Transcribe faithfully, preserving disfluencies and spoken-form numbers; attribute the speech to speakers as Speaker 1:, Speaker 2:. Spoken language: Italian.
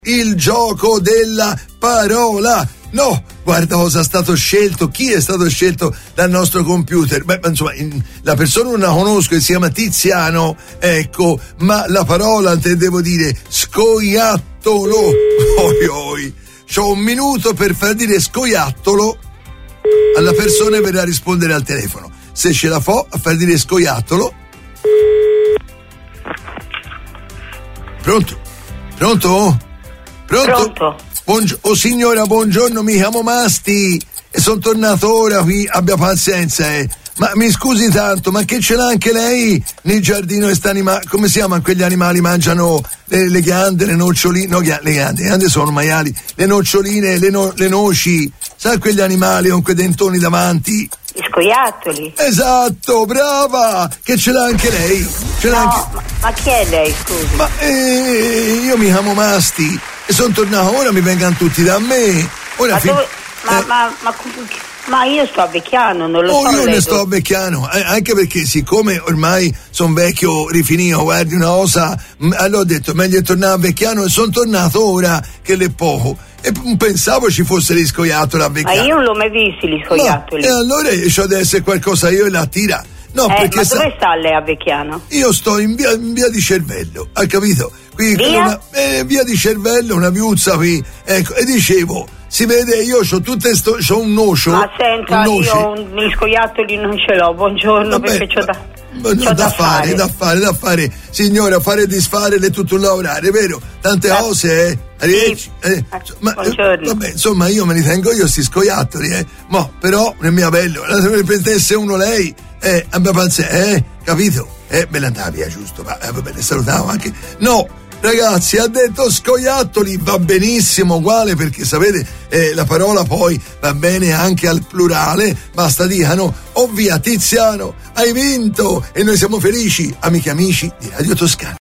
Speaker 1: Il gioco della parola. No, guarda cosa è stato scelto, chi è stato scelto dal nostro computer. Beh, insomma, la persona non la conosco, si chiama Tiziano, ecco, ma la parola te devo dire scoiattolo. Oi oi. C'ho un minuto per far dire scoiattolo alla persona e verrà a rispondere al telefono. Se ce la fa a far dire scoiattolo. Pronto? Pronto? Pronto?
Speaker 2: Pronto?
Speaker 1: Buongio- oh signora, buongiorno, mi chiamo Masti e sono tornato ora qui, abbia pazienza, eh. Ma mi scusi tanto, ma che ce l'ha anche lei nel giardino e sta animali, come si chiamano quegli animali, mangiano le, le ghiande, le noccioline, no, ghi- le ghiande, le ghiande sono maiali, le noccioline, le, no- le noci, sa quegli animali con quei dentoni davanti?
Speaker 2: Gli scoiattoli?
Speaker 1: Esatto, brava, che ce l'ha anche lei, ce l'ha
Speaker 2: No,
Speaker 1: anche...
Speaker 2: ma, ma chi è lei, scusi?
Speaker 1: Ma eh, io mi chiamo Masti e sono tornato, ora mi vengano tutti da me. Ora
Speaker 2: Ma,
Speaker 1: fi-
Speaker 2: dove, ma,
Speaker 1: eh,
Speaker 2: ma, ma, ma io sto a Vecchiano, non lo
Speaker 1: oh,
Speaker 2: so.
Speaker 1: io
Speaker 2: lei
Speaker 1: ne sto a
Speaker 2: dove-
Speaker 1: Vecchiano, eh, anche perché siccome ormai sono vecchio rifinito, guardi una cosa, mh, allora ho detto meglio tornare a Vecchiano e sono tornato ora che l'è poco. E p- pensavo ci fosse gli scoiattoli a
Speaker 2: Ma
Speaker 1: Vecchiano.
Speaker 2: io non l'ho mai visti gli scoiattoli.
Speaker 1: No, e allora c'ho deve essere qualcosa io e la tira. No,
Speaker 2: eh,
Speaker 1: perché
Speaker 2: ma
Speaker 1: sa-
Speaker 2: dove sta lei a Vecchiano?
Speaker 1: io sto in via, in via di Cervello, hai capito? Qui
Speaker 2: Via?
Speaker 1: Una, eh, via di Cervello, una viuzza qui, ecco, e dicevo, si vede, io c'ho tutte sto, c'ho un nocio.
Speaker 2: Ma senta,
Speaker 1: un noce.
Speaker 2: io un- gli scoiattoli non ce l'ho, buongiorno,
Speaker 1: Vabbè,
Speaker 2: perché c'ho da,
Speaker 1: ma- no,
Speaker 2: c'ho
Speaker 1: da, fare, da fare, da fare, signora, fare e disfare è tutto un lavorare, vero? Tante
Speaker 2: Ah,
Speaker 1: cose, eh? Arrivederci,
Speaker 2: sì.
Speaker 1: eh,
Speaker 2: Ah,
Speaker 1: ma, eh,
Speaker 2: buongiorno.
Speaker 1: vabbè, insomma, io me li tengo io sti scoiattoli, eh? Mo, però, nel mio bello, se me ne prendesse uno lei, eh, abbia pazienza, eh? Capito? Eh, me ne andava via, giusto, ma eh, vabbè, ne salutavo anche. No, ragazzi, ha detto scoiattoli, va benissimo, uguale, perché sapete, eh, la parola poi va bene anche al plurale, basta dicano, oh via Tiziano, hai vinto, e noi siamo felici, amici amici di Radio Toscana.